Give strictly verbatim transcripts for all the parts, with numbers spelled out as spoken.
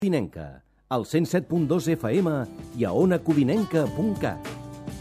Codinenca, al cent set punt dos F M i a ona codinenca punt cat.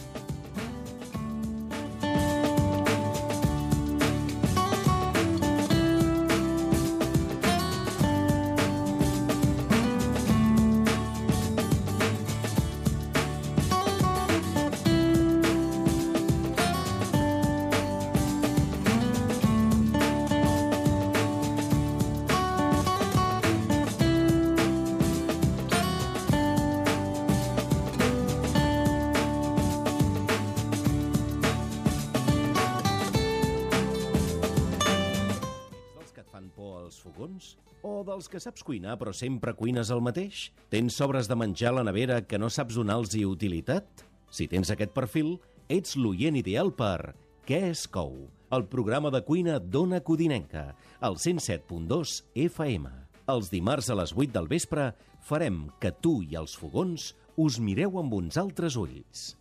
O dels que saps cuinar però sempre cuines el mateix? Tens sobres de menjar a la nevera que no saps donar-los utilitat? Si tens aquest perfil, ets l'oient ideal per Què es cou? El programa de cuina d'Ona Codinenca, al cent set punt dos F M. Els dimarts a les vuit del vespre farem que tu i els fogons us mireu amb uns altres ulls.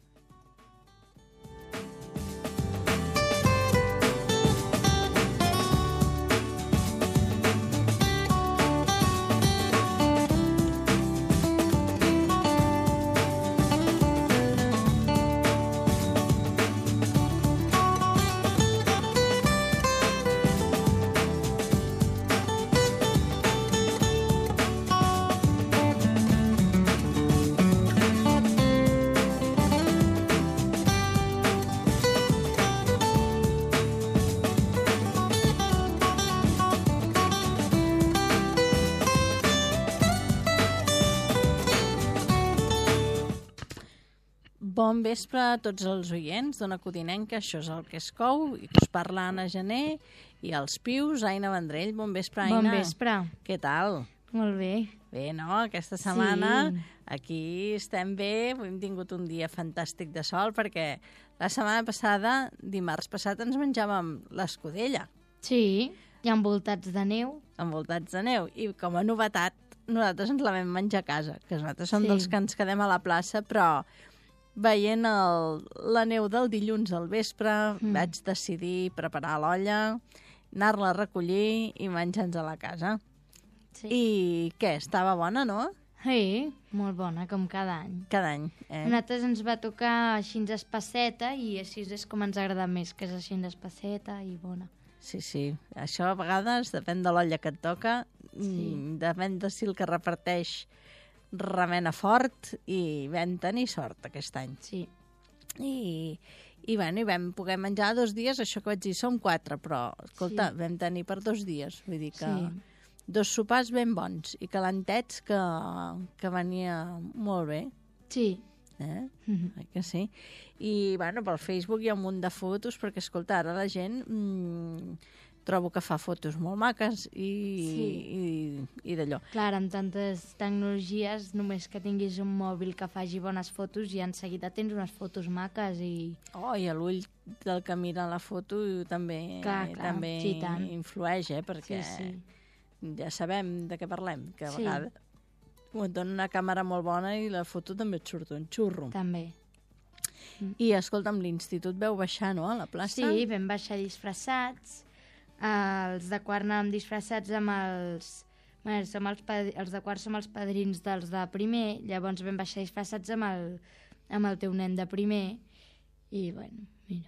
Bon vespre a tots els oients d'Ona Codinenca, això és el que es cou, i us parla Anna Gené i els pius, Aina Vendrell. Bon vespre, Aina. Bon vespre. Què tal? Molt bé. Bé, no? Aquesta setmana Sí. aquí estem bé, hem tingut un dia fantàstic de sol, perquè la setmana passada, dimarts passat, ens menjàvem l'escudella, Sí, i envoltats de neu. envoltats de neu, i com a novetat, nosaltres ens la vam menjar a casa, que nosaltres som Sí. dels que ens quedem a la plaça, però veient el, la neu del dilluns al vespre, mm. vaig decidir preparar l'olla, anar-la a recollir i menjar-nos a la casa. Sí. I què? Estava bona, no? Sí, molt bona, com cada any. Cada any, eh? A nosaltres ens va tocar així espesseta i així és com ens agrada més, que és així espesseta i bona. Sí, sí. Això a vegades depèn de l'olla que et toca, Sí. mm, depèn de si el que reparteix remena fort, i vam tenir sort aquest any. Sí. I, i, bueno, i vam poder menjar dos dies, això que vaig dir, som quatre, però, escolta, Sí. vam tenir per dos dies, vull dir que Sí. dos sopars ben bons i calentets que, que venia molt bé. Sí. Eh? Mhm. Oi que sí? I, bueno, pel Facebook hi ha un munt de fotos, perquè, escolta, ara la gent mmm, trobo que fa fotos molt maques i, Sí. i, i d'allò. Clar, amb tantes tecnologies, només que tinguis un mòbil que faci bones fotos i en seguida tens unes fotos maques i... Oh, i l'ull del que mira la foto també, Clar, clar, també sí, tant. influeix, eh? Perquè Sí, sí. ja sabem de què parlem, que a Sí. vegades et dona una càmera molt bona i la foto també et surt un xurro. També. I, escolta'm, l'institut veu baixar, no?, a la plaça? Sí, vam baixar disfressats. Uh, els de quart anàvem disfressats amb els... Bé, som els, pad... els de quart som els padrins dels de primer, llavors vam baixar disfressats amb el, amb el teu nen de primer. I, bueno, mira.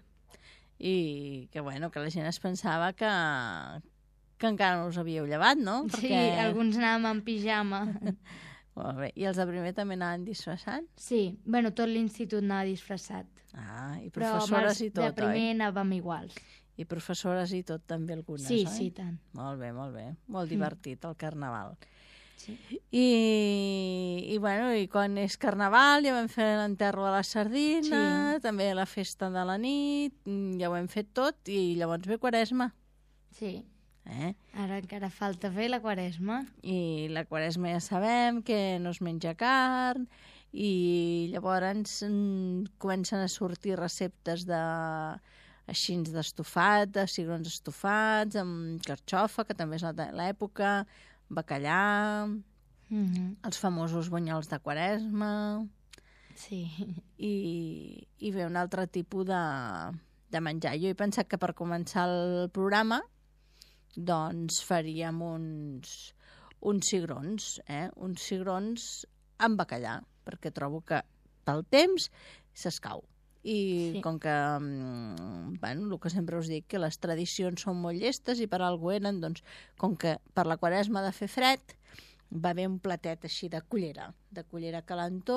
I que, bueno, que la gent es pensava que, que encara no us havíeu llevat, no? Sí, alguns anàvem en pijama. Molt bé. I els de primer també anaven disfressant? Sí, bueno, tot l'institut anava disfressat. Ah, i Però amb professores els i tot, de primer oi? anàvem iguals. I professores i tot també algunes, Sí, oi? sí, tant. Molt bé, molt bé. Molt divertit, el carnaval. Sí. I, i, bueno, i quan és carnaval ja vam fer l'enterro de la sardina, Sí. també la festa de la nit, mm, ja ho hem fet tot, i llavors ve Quaresma. Sí. Eh? Ara encara falta fer la quaresma. I la Quaresma ja sabem que no es menja carn, i llavors mm, comencen a sortir receptes de així d'estofat, de cigrons estofats, amb carxofa, que també és la- l'època, bacallà, Mm-hmm. els famosos bunyols de Quaresma, Sí. i, i ve un altre tipus de, de menjar. Jo he pensat que per començar el programa doncs faríem uns, uns cigrons, eh? uns cigrons amb bacallà, perquè trobo que pel temps s'escau. I sí. com que, bueno, el que sempre us dic, que les tradicions són molt llestes i per algú eren, doncs, com que per la Quaresma de fer fred, va haver un platet així de cullera, de cullera calentó,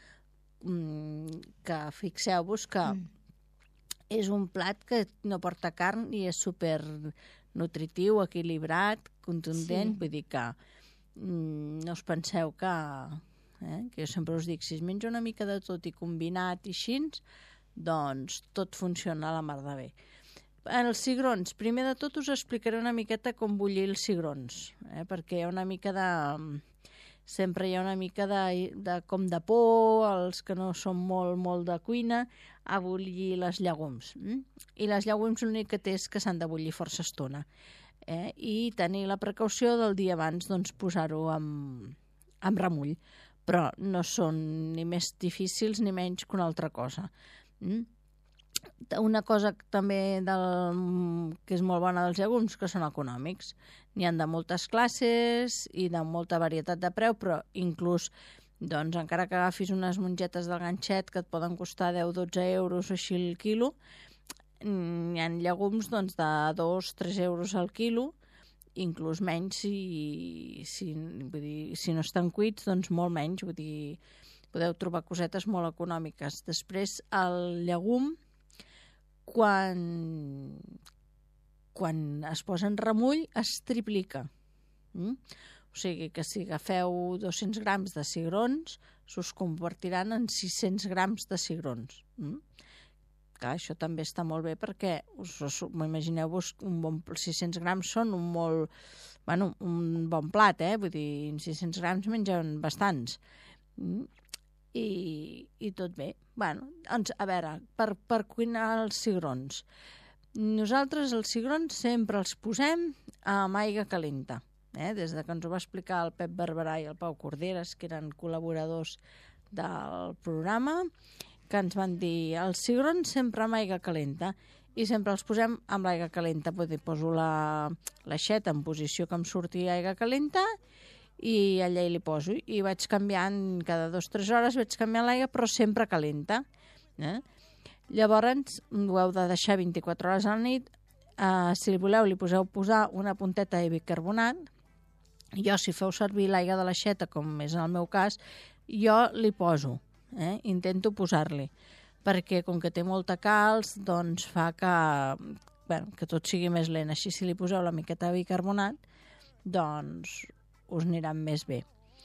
que fixeu-vos que mm. és un plat que no porta carn i és super nutritiu, equilibrat, contundent, sí. vull dir que mm, no us penseu que... Eh? que jo sempre us dic, si es menja una mica de tot i combinat i així, doncs tot funciona a la mar de bé. Els cigrons, primer de tot us explicaré una miqueta com bullir els cigrons, eh? perquè hi ha una mica de... sempre hi ha una mica de, de com de por, els que no són molt, molt de cuina, a bullir les llegums. Mm? I les llegums l'únic que té és que s'han de bullir força estona. Eh? I tenir la precaució del dia abans doncs, posar-ho amb, amb remull. Però no són ni més difícils ni menys que una altra cosa. Mm? Una cosa també del, que és molt bona dels llegums, que són econòmics. N'hi ha de moltes classes i de molta varietat de preu, però inclús, doncs, encara que agafis unes mongetes del ganxet que et poden costar deu a dotze euros o així el quilo, n'hi ha llegums doncs, de dos a tres euros al quilo, inclús menys si, si, vull dir, si no estan cuits, doncs molt menys, vull dir, podeu trobar cosetes molt econòmiques. Després, el llegum, quan, quan es posa en remull, es triplica. Mm? O sigui que si agafeu dos-cents grams de cigrons, s'us convertiran en sis-cents grams de cigrons. Mm? Clar, això també està molt bé perquè, imagineu-vos, un bon, sis-cents grams són un molt, bueno, un bon plat, eh? Vull dir, sis-cents grams mengen bastants. Mm? I, i tot bé. Bueno, doncs, a veure, per, per cuinar els cigrons. Nosaltres els cigrons sempre els posem amb aigua calenta. Eh? Des de que ens ho va explicar el Pep Barberà i el Pau Corderes, que eren col·laboradors del programa, que ens van dir els cigrons sempre amb aigua calenta i sempre els posem amb l'aigua calenta. Vull dir, poso la, l'aixeta en posició que em surti aigua calenta i allà hi li poso. I vaig canviant, cada dues o tres hores vaig canviant l'aigua, però sempre calenta. Eh? Llavors, ho heu de deixar vint-i-quatre hores a la nit. Uh, si voleu, li poseu posar una punteta de bicarbonat. Jo, si feu servir l'aigua de l'aixeta, com és en el meu cas, jo li poso. Eh? Intento posar-li, perquè com que té molta calç, doncs fa que, bueno, que tot sigui més lent. Així, si li poseu la miqueta de bicarbonat, doncs us aniran més bé.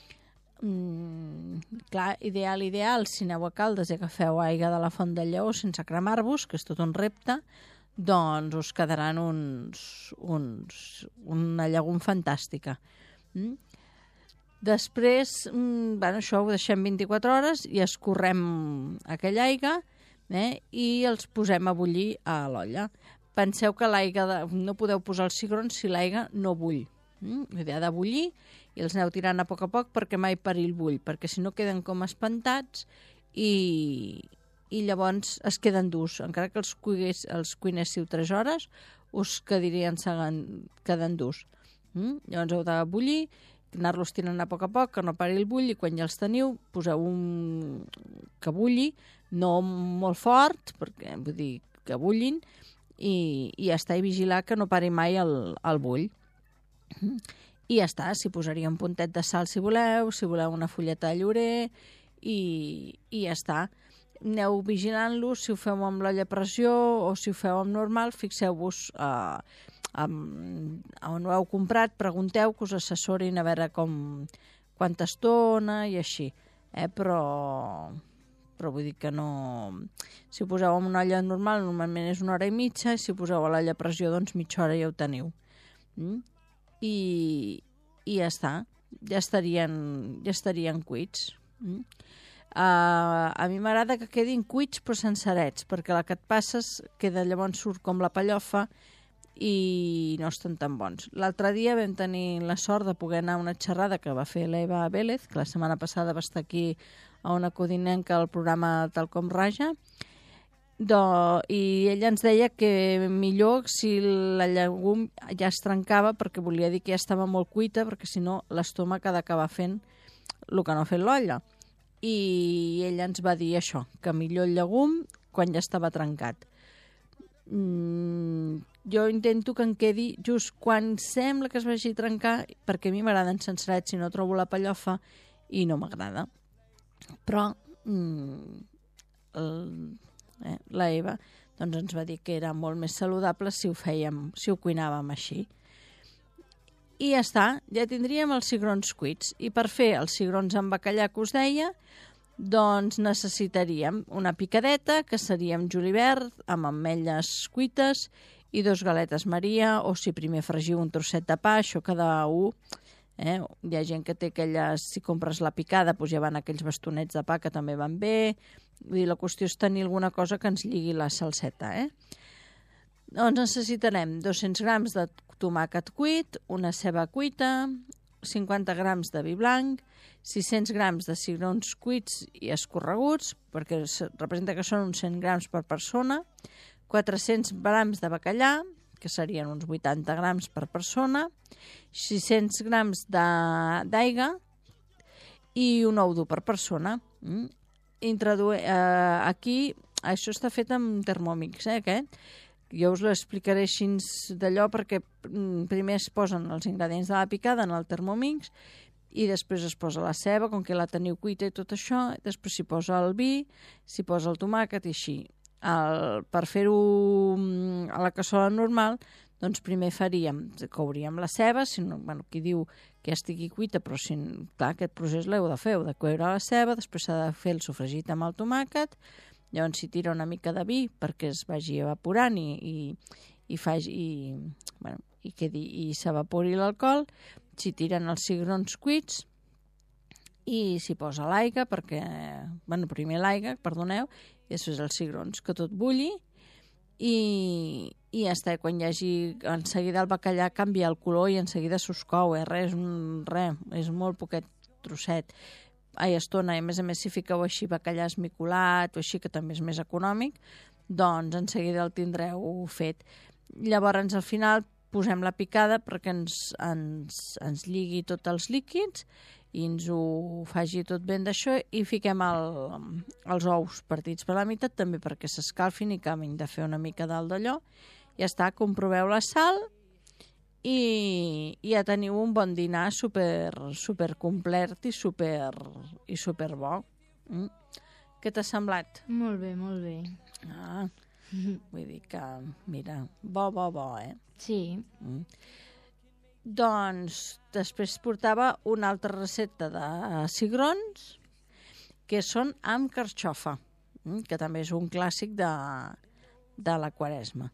Mm, clar, ideal, ideal, si aneu a Caldes i agafeu aigua de la Font del Lleó sense cremar-vos, que és tot un repte, doncs us quedaran uns, uns, una llegum fantàstica. Mm? Després, bueno, això ho deixem vint-i-quatre hores i escorrem aquella aigua eh, i els posem a bullir a l'olla. Penseu que l'aigua, de... no podeu posar els cigrons si l'aigua no bull. Mm? Ha de bullir i els aneu tirant a poc a poc perquè mai perill bull, perquè si no queden com espantats i, i llavors es queden durs. Encara que els, cuigués, els cuinéssiu tres hores, us quedarien quedant durs. Mm? Llavors heu de bullir, anar-los tirant a poc a poc, que no pari el bull, i quan ja els teniu, poseu un que bulli, no molt fort, perquè vull dir que bullin, i, i ja està, i vigilar que no pari mai el, el bull. I ja està, s'hi posaria un puntet de sal si voleu, si voleu una fulleta de llorer, i, i ja està. Aneu vigilant-los, si ho feu amb l'olla a pressió o si ho feu amb normal, fixeu-vos eh, on ho heu comprat, pregunteu que us assessorin a veure com, quanta estona i així, eh? però, però vull dir que no... Si ho poseu en una olla normal normalment és una hora i mitja, i si ho poseu a l'olla a pressió doncs mitja hora ja ho teniu. Mm? I, i ja està, ja estarien, ja estarien cuits. Mm? Uh, a mi m'agrada que quedin cuits però sencerets, perquè la que et passes queda, llavors surt com la pellofa i no estan tan bons. L'altre dia vam tenir la sort de poder anar a una xerrada que va fer l'Eva Vélez, que la setmana passada va estar aquí a una codinenca al programa Tal com Raja, Do, I ella ens deia que millor si la llegum ja es trencava, perquè volia dir que ja estava molt cuita, perquè si no l'estómac ha d'acabar fent el que no ha fet l'olla. I ella ens va dir això, que millor el llegum quan ja estava trencat. Mm, jo intento que em quedi just quan sembla que es vagi a trencar, perquè a mi m'agraden sencerets si no trobo la pellofa i no m'agrada. Però mm, el, eh, la Eva doncs ens va dir que era molt més saludable si ho fèiem, si ho cuinàvem així. I ja està, ja tindríem els cigrons cuits. I per fer els cigrons amb bacallà que us deia, doncs necessitaríem una picadeta, que seria amb julivert, amb ametlles cuites, i dos galetes Maria, o si primer fregiu un trosset de pa, això cada un. Eh? Hi ha gent que té aquelles, si compres la picada, doncs ja van aquells bastonets de pa que també van bé. Vull dir, la qüestió és tenir alguna cosa que ens lligui la salseta. Eh? Doncs necessitarem dos-cents grams de tomàquet cuit, una ceba cuita, cinquanta grams de vi blanc, sis-cents grams de cigrons cuits i escorreguts, perquè representa que són uns cent grams per persona, quatre-cents grams de bacallà, que serien uns vuitanta grams per persona, sis-cents grams d'aigua i un ou dur per persona. Mm? Introdu eh, aquí, això està fet amb Thermomix, eh, aquest? Jo us l'explicaré així d'allò perquè mm, primer es posen els ingredients de la picada en el Thermomix i després es posa la ceba, com que la teniu cuita i tot això, després s'hi posa el vi, s'hi posa el tomàquet i així. El, per fer-ho a la cassola normal, doncs primer faríem, couríem la ceba, si no, bueno, qui diu que ja estigui cuita, però si, clar, aquest procés l'heu de fer, heu de coure la ceba, després s'ha de fer el sofregit amb el tomàquet, llavors s'hi tira una mica de vi perquè es vagi evaporant i, i, i, faci, i, bueno, i, quedi, i s'evapori l'alcohol, s'hi tiren els cigrons cuits i s'hi posa l'aigua perquè, bueno, primer l'aigua, perdoneu, i després els cigrons, que tot bulli i, i ja està, quan hi hagi en seguida el bacallà canvia el color i en seguida s'us cou, eh? res, res, és molt poquet trosset, ai, estona, i a més a més si fiqueu així bacallà esmicolat o així, que també és més econòmic, doncs en seguida el tindreu fet. Llavors al final posem la picada perquè ens, ens, ens lligui tots els líquids i ens ho faci tot ben d'això i fiquem el, els ous partits per la meitat també perquè s'escalfin i acabin de fer una mica dalt d'allò. Ja està, comproveu la sal i, i ja teniu un bon dinar super, super complet i super, i super bo. Mm. Què t'ha semblat? Molt bé, molt bé. Ah, vull dir que, mira, bo, bo, bo, eh? Sí. Mm. Doncs després portava una altra recepta de cigrons que són amb carxofa, que també és un clàssic de, de la Quaresma.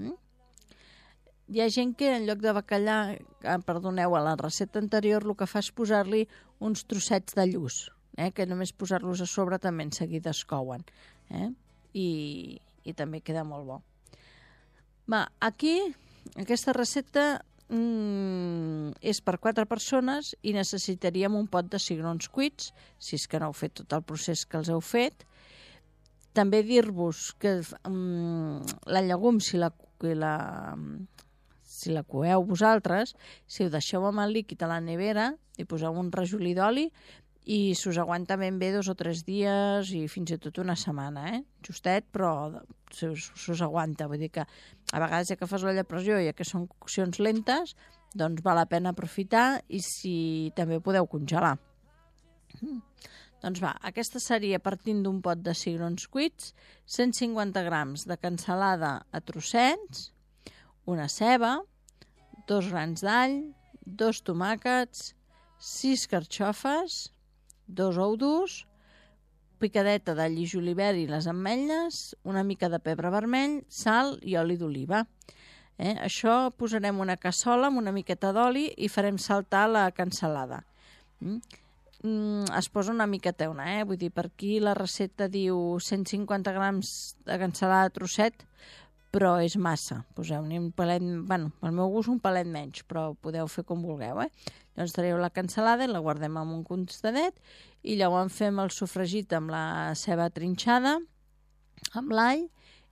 Hi ha gent que en lloc de bacallà, perdoneu, a la recepta anterior el que fa és posar-li uns trossets de lluç, eh, que només posar-los a sobre també en seguida es couen, eh? I, i també queda molt bo. Va, aquí, aquesta recepta Mm, és per quatre persones i necessitaríem un pot de cigrons cuits, si és que no heu fet tot el procés que els heu fet. També dir-vos que mm, la llegum, si la, la, si la coeu vosaltres, si ho deixeu amb el líquid a la nevera i poseu un rajolí d'oli i s'us aguanta ben bé dos o tres dies i fins i tot una setmana, eh? Justet, però s'us aguanta. Vull dir que a vegades ja que fas l'olla a pressió, ja que són coccions lentes, doncs val la pena aprofitar i si també podeu congelar. Mm. Doncs va, aquesta seria partint d'un pot de cigrons cuits, cent cinquanta grams de cansalada a trossets, una ceba, dos grans d'all, dos tomàquets, sis carxofes, dos ous durs, picadeta d'all i julivert i les ametlles, una mica de pebre vermell, sal i oli d'oliva. Eh? Això posarem una cassola amb una miqueta d'oli i farem saltar la cansalada. Mm? Mm, es posa una mica teuna, eh? Vull dir, per aquí la recepta diu cent cinquanta grams de cansalada a trosset, però és massa. Poseu-ne un palet, bueno, pel meu gust un palet menys, però podeu fer com vulgueu, eh? Llavors traieu la cansalada i la guardem en un costadet i llavors fem el sofregit amb la ceba trinxada, amb l'all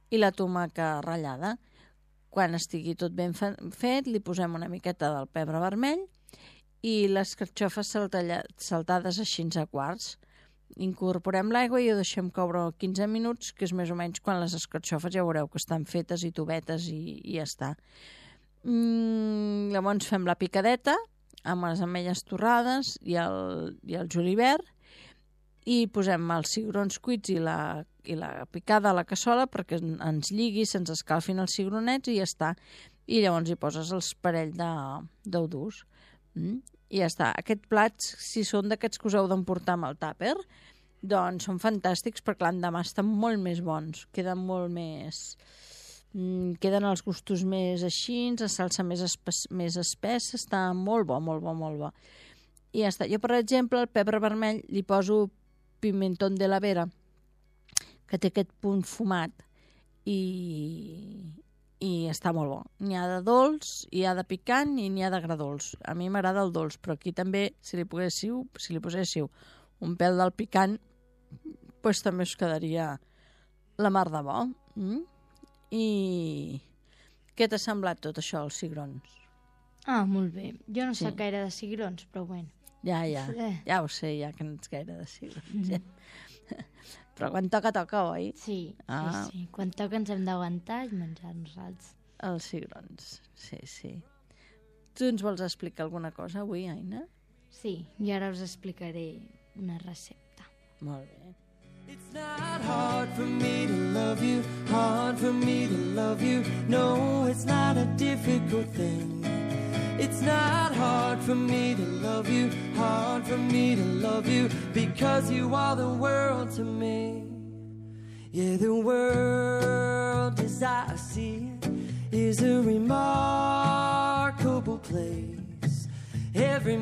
i la tomaca ratllada. Quan estigui tot ben fet, li posem una miqueta del pebre vermell i les carxofes saltades així a quarts. Incorporem l'aigua i ho deixem coure quinze minuts, que és més o menys quan les escarxofes ja veureu que estan fetes i tovetes i, i ja està. Mm, llavors fem la picadeta amb les ametlles torrades i el, i el julivert i posem els cigrons cuits i la, i la picada a la cassola perquè ens lligui, se'ns escalfin els cigronets i ja està. I llavors hi poses els parell d'ou durs. Mm? I ja està. Aquests plats, si són d'aquests que us heu d'emportar amb el tàper, doncs són fantàstics perquè l'endemà estan molt més bons. Queden molt més... Mm, queden els gustos més així, la salsa més, espes, més espessa, està molt bo, molt bo, molt bo. I ja està. Jo, per exemple, el pebre vermell li poso pimentón de la Vera, que té aquest punt fumat i, i està molt bo. N'hi ha de dolç, hi ha de picant i n'hi ha de agredolç. A mi m'agrada el dolç, però aquí també, si li poséssiu, si li poséssiu un pèl del picant, pues també us quedaria la mar de bo. Mm? I què t'ha semblat tot això, els cigrons? Ah, molt bé. Jo no Sí. sé gaire de cigrons, però bueno. Ja, ja, Eh. ja ho sé, ja que no ets gaire de cigrons. Ja. Però quan toca, toca, oi? Sí, Ah. sí, sí. Quan toca ens hem d'aguantar i menjar-nos els. Els cigrons, sí, sí. Tu ens vols explicar alguna cosa avui, Aina? Sí, i ara us explicaré una recepta. Molt bé. It's not hard for me to love you, hard for me to love you. No, it's not a difficult thing. It's not hard for me to love you, hard for me to love you, because you are the world to me. Yeah, the world as I see it is a remarkable place. Every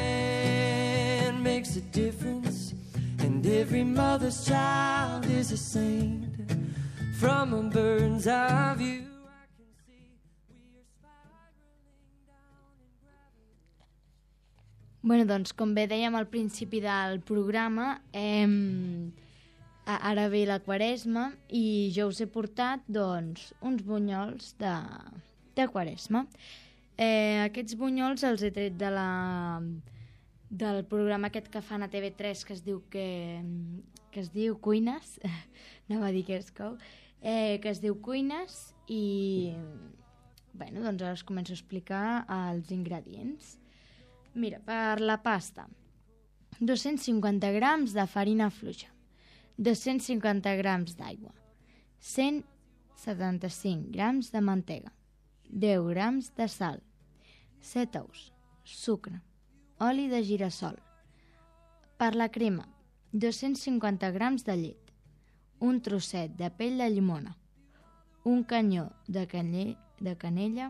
man makes a difference, and every mother's child is a saint. From a bird's eye view, I can see we are spiraling down in gravity. Bueno, doncs, com bé dèiem al principi del programa, eh, ara ve la Quaresma i jo us he portat, doncs, uns bunyols de, de Quaresma. Eh, aquests bunyols els he tret de la... del programa aquest que fan a T V tres que es diu que, que es diu Cuines, anava a dir que es cou, eh, que es diu Cuines i bueno, doncs ara us començo a explicar els ingredients. Mira, per la pasta, dos-cents cinquanta grams de farina fluixa, dos-cents cinquanta grams d'aigua, cent setanta-cinc grams de mantega, deu grams de sal, set ous, sucre, oli de girassol. Per la crema, dos-cents cinquanta grams de llet, un trosset de pell de llimona, un canyó de, canye, de canella,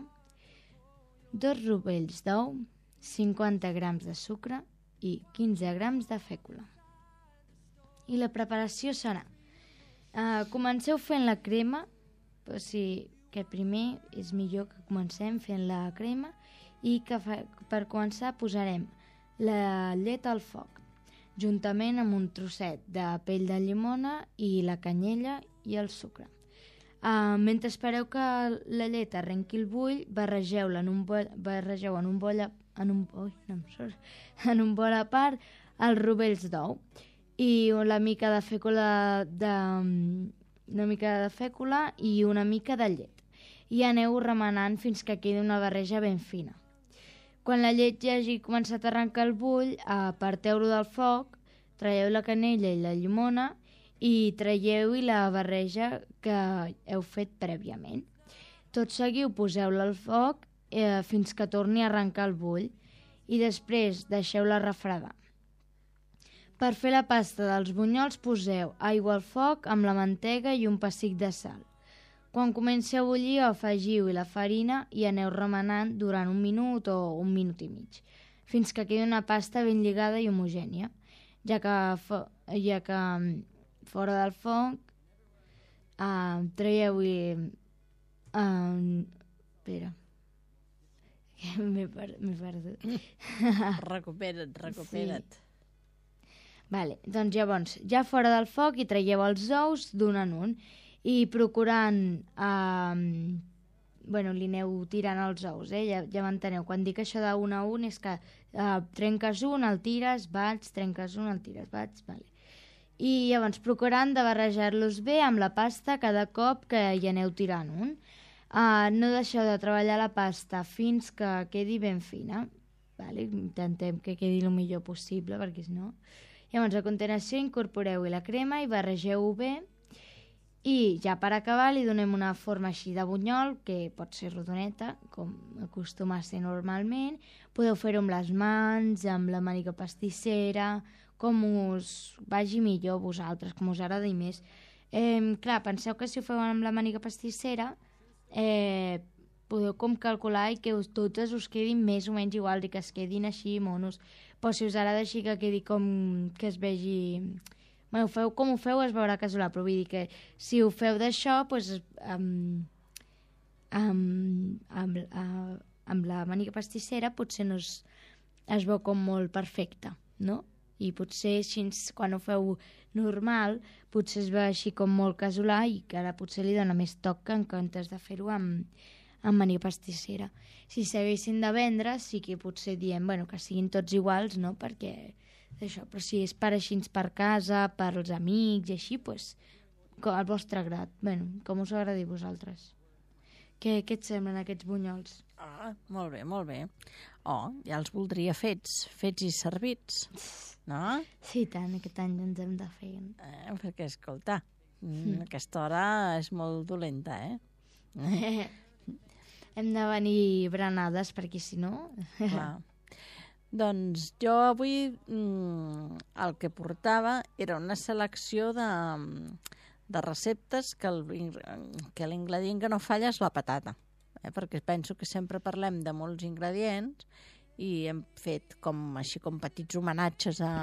dos rovells d'ou, cinquanta grams de sucre i quinze grams de fècula. I la preparació serà: uh, comenceu fent la crema, però sí que primer és millor que comencem fent la crema i que fa, per començar posarem la llet al foc, juntament amb un trosset de pell de llimona i la canyella i el sucre. Uh, mentre espereu que la llet arrenqui el bull, barregeu-la en un bol, barregeu en un bol, en un, ui, no, sorry, en un bol a part els rovells d'ou i una mica de fècula de, una mica de fècula i una mica de llet. I aneu remenant fins que quedi una barreja ben fina. Quan la llet ja hagi començat a arrencar el bull, aparteu-lo del foc, traieu la canella i la llimona i traieu-hi la barreja que heu fet prèviament. Tot seguiu poseu-la al foc eh, fins que torni a arrencar el bull i després deixeu-la refredar. Per fer la pasta dels bunyols poseu aigua al foc amb la mantega i un pessic de sal. Quan comenci a bullir, afegiu-hi la farina i aneu remenant durant un minut o un minut i mig, fins que quedi una pasta ben lligada i homogènia, ja que, ja que fora del foc uh, traieu-hi... Uh, espera, m'he per, perdut. Recupera't, recupera't. Sí. Vale, doncs llavors, ja fora del foc hi traieu els ous d'un en un i procurant... Eh, bueno, li aneu tirant els ous, eh? Ja, ja m'enteneu. Quan dic això d'un a un és que eh, trenques un, el tires, bats, trenques un, el tires, bats, vale. I llavors procurant de barrejar-los bé amb la pasta cada cop que hi aneu tirant un. Uh, no deixeu de treballar la pasta fins que quedi ben fina. Vale? Intentem que quedi el millor possible, perquè si no... Llavors, a continuació, incorporeu-hi la crema i barregeu-ho bé. I ja per acabar li donem una forma així de bunyol, que pot ser rodoneta, com acostuma a ser normalment. Podeu fer-ho amb les mans, amb la màniga pastissera, com us vagi millor a vosaltres, com us agradi més. Eh, clar, penseu que si ho feu amb la màniga pastissera, eh, podeu com calcular i que us, totes us quedin més o menys iguals i que es quedin així monos. Però si us agrada així que quedi com que es vegi... Bueno, feu com ho feu es veurà casolà, però vull dir que si ho feu d'això, doncs, amb, amb, amb, amb, amb la màniga pastissera potser no es, es veu com molt perfecta, no? I potser així, quan ho feu normal, potser es veu així com molt casolà i que ara potser li dona més toc que en comptes de fer-ho amb, amb màniga pastissera. Si s'haguessin de vendre, sí que potser diem bueno, que siguin tots iguals, no? Perquè... Això, però si és per així per casa, per als amics i així, doncs, al vostre grat. Bueno, com us agradi a vosaltres. Què, què et semblen aquests bunyols? Ah, molt bé, molt bé. Oh, ja els voldria fets, fets i servits, no? Sí, tant, aquest any ens hem de fer. Eh, perquè, escolta, mm. aquesta hora és molt dolenta, eh? Hem de venir berenades, perquè si no... Clar. Doncs jo avui mm, el que portava era una selecció de, de receptes que l'ingredient que no falla és la patata, eh? Perquè penso que sempre parlem de molts ingredients i hem fet com, així com petits homenatges a,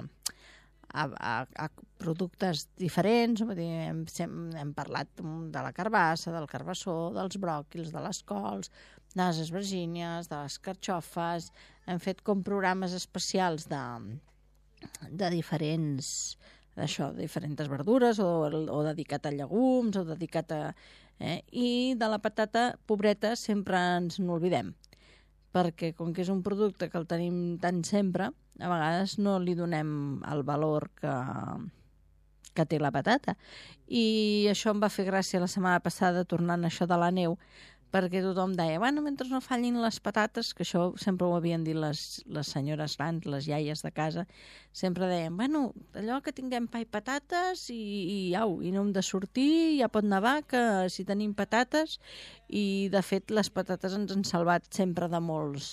a, a, a productes diferents. Hem, hem parlat de la carbassa, del carbassó, dels bròquils, de les cols, de les esvergínies, de les carxofes. Hem fet com programes especials de, de diferents d'això, diferents verdures o, o dedicat a llegums o dedicat a... Eh? I de la patata, pobreta, sempre ens n'oblidem, perquè com que és un producte que el tenim tant sempre, a vegades no li donem el valor que, que té la patata. I això em va fer gràcia la setmana passada, tornant a això de la neu, perquè tothom deia, bueno, mentre no fallin les patates, que això sempre ho havien dit les, les senyores grans, les iaies de casa, sempre deien, bueno, allò que tinguem pa i patates i, i au, i no hem de sortir, ja pot nevar, que si tenim patates, i de fet les patates ens han salvat sempre de molts,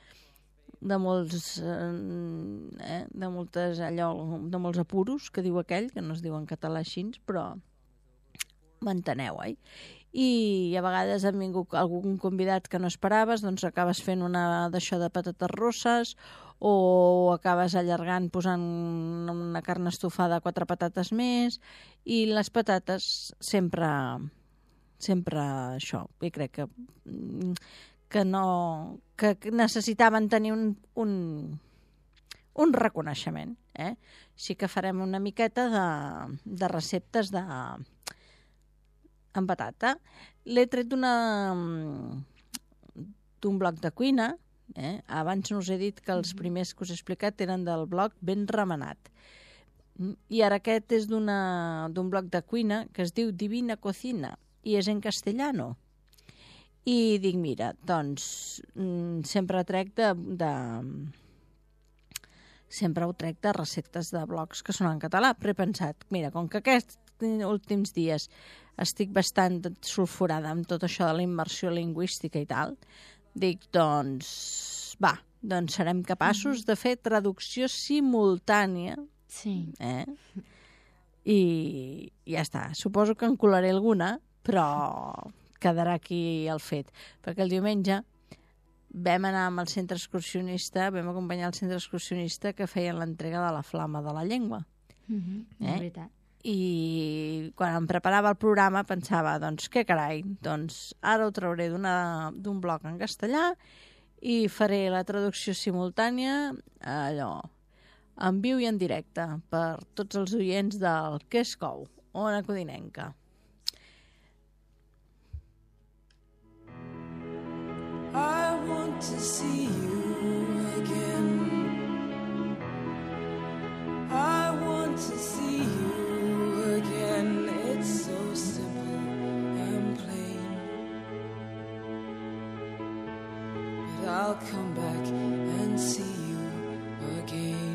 de molts, eh, de moltes, allò, de molts apuros, que diu aquell, que no es diu en català així, però m'enteneu, eh? I a vegades ha vingut algun convidat que no esperaves, doncs acabes fent una d'això de patates rosses o acabes allargant posant una carn estofada, quatre patates més, i les patates sempre sempre això, i crec que que no que necessitaven tenir un, un, un reconeixement, eh? Així que farem una miqueta de, de receptes de amb patata. L'he tret d'una d'un bloc de cuina. Eh? Abans no us he dit que els primers que us he explicat eren del bloc Ben Remenat. I ara aquest és d'un bloc de cuina que es diu Divina Cocina i és en castellano. I dic, mira, doncs sempre trec de... de sempre ho trec de receptes de blocs que són en català, però he pensat, mira, com que aquests últims dies estic bastant sulfurada amb tot això de la immersió lingüística i tal, dic, doncs, va, doncs serem capaços de fer traducció simultània. Sí. Eh? I ja està. Suposo que en colaré alguna, però quedarà aquí el fet. Perquè el diumenge vam anar amb el centre excursionista, vam acompanyar el centre excursionista que feien l'entrega de la Flama de la Llengua. Mm-hmm, eh? És veritat. I quan em preparava el programa pensava, doncs què carai, doncs ara ho trauré d'un bloc en castellà i faré la traducció simultània, allò, en viu i en directe, per tots els oients del Què es cou, Ona Codinenca. I want to see you again. I want to see you again. It's so simple and plain. But I'll come back and see you again.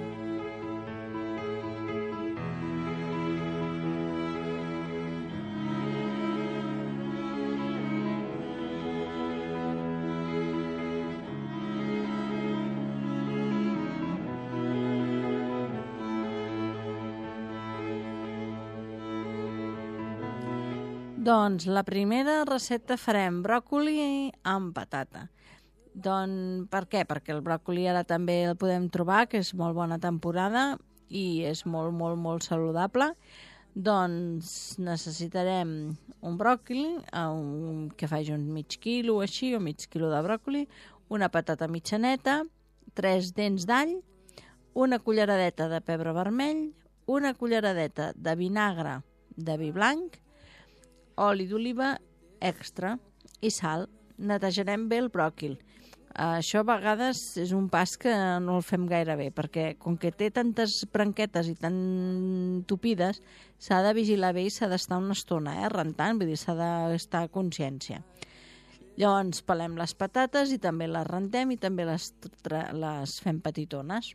Doncs la primera recepta farem bròcoli amb patata. Doncs per què? Perquè el bròcoli ara també el podem trobar, que és molt bona temporada i és molt, molt, molt saludable. Doncs necessitarem un bròcoli, un, que faci un mig quilo o així, o mig quilo de bròcoli, una patata mitjaneta, tres dents d'all, una culleradeta de pebre vermell, una culleradeta de vinagre de vi blanc, oli d'oliva extra i sal. Netejarem bé el bròquil. Això a vegades és un pas que no el fem gaire bé, perquè com que té tantes branquetes i tan tupides, s'ha de vigilar bé i s'ha d'estar una estona, eh, rentant, vull dir, s'ha d'estar a consciència. Llavors pelem les patates i també les rentem i també les, les fem petitones.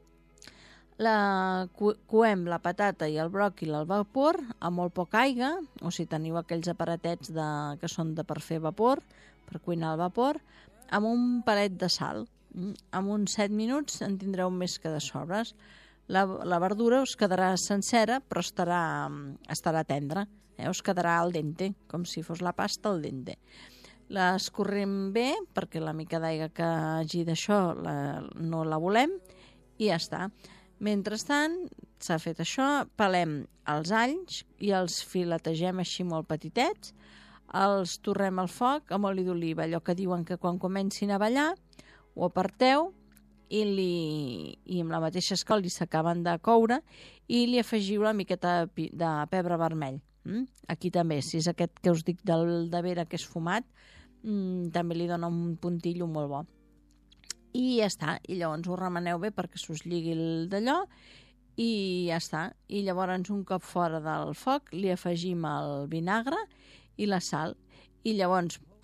La, cu coem la patata i el bròquil al vapor amb molt poca aigua, o si teniu aquells aparatets de, que són de per fer vapor, per cuinar al vapor, amb un palet de sal. En uns set minuts en tindreu més que de sobres. La, la verdura us quedarà sencera, però estarà, estarà tendra, eh? Us quedarà al dente, com si fos la pasta al dente. L'escorrem bé, perquè la mica d'aigua que hagi d'això no la volem, i ja està. Mentrestant, s'ha fet això, pelem els alls i els filetegem així molt petitets, els torrem al foc amb oli d'oliva, allò que diuen que quan comencin a ballar ho aparteu i, li, i amb la mateixa escola s'acaben de coure i li afegiu una miqueta de, de pebre vermell. Mm? Aquí també, si és aquest que us dic del de vera que és fumat, mm, també li dona un puntillo molt bo. I ja està, i llavors ho remeneu bé perquè s'us lligui d'allò i ja està. I llavors un cop fora del foc li afegim el vinagre i la sal i llavors eh,